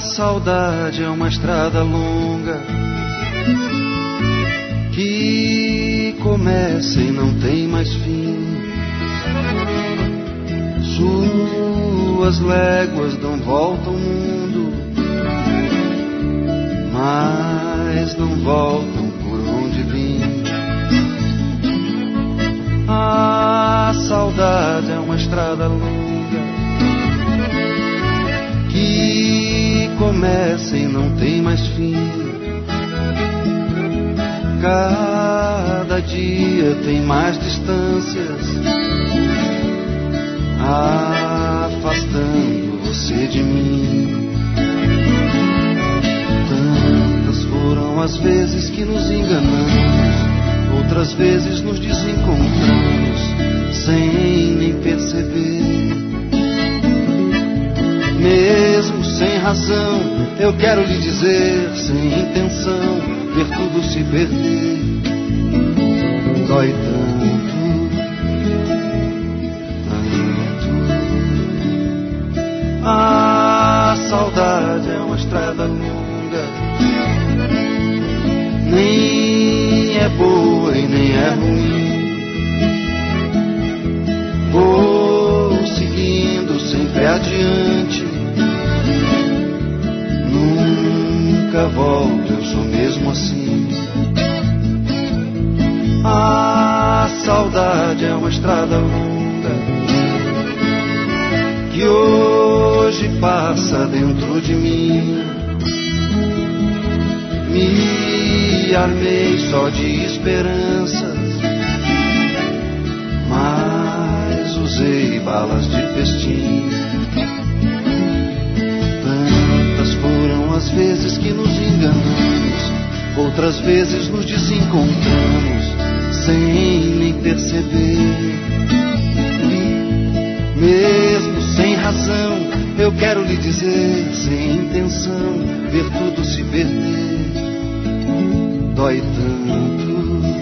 saudade é uma estrada longa que começa e não tem mais fim. Suas léguas dão volta ao mundo, mas não voltam por onde vim. A saudade é uma estrada longa que começa e não tem mais fim. Cada dia tem mais distâncias, afastando você de mim. Tantas foram as vezes que nos enganamos, outras vezes nos desencontramos sem nem perceber. Mesmo sem razão, eu quero lhe dizer, sem intenção, ver tudo se perder. Dói tanto, tanto. A saudade é uma estrada longa, nem é boa e nem é ruim. Vou seguindo sempre adiante, nunca volto, eu sou mesmo assim. A saudade é uma estrada longa que hoje passa dentro de mim. Me armei só de esperanças, mas usei balas de festim. Tantas foram as vezes que nos enganamos, outras vezes nos desencontramos sem nem perceber. Mesmo sem razão, eu quero lhe dizer, sem intenção, ver tudo se perder. Dói tanto,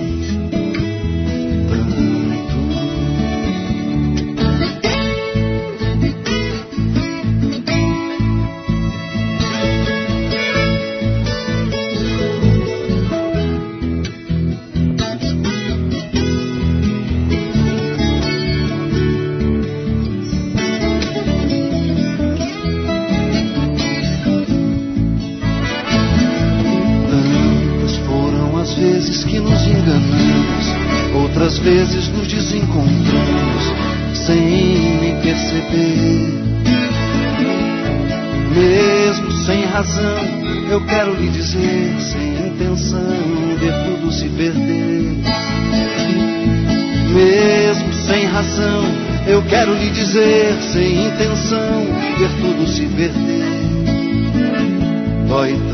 outras vezes nos desencontramos sem nem perceber. Mesmo sem razão, eu quero lhe dizer, sem intenção, ver tudo se perder. Mesmo sem razão, eu quero lhe dizer, sem intenção, ver tudo se perder. Dói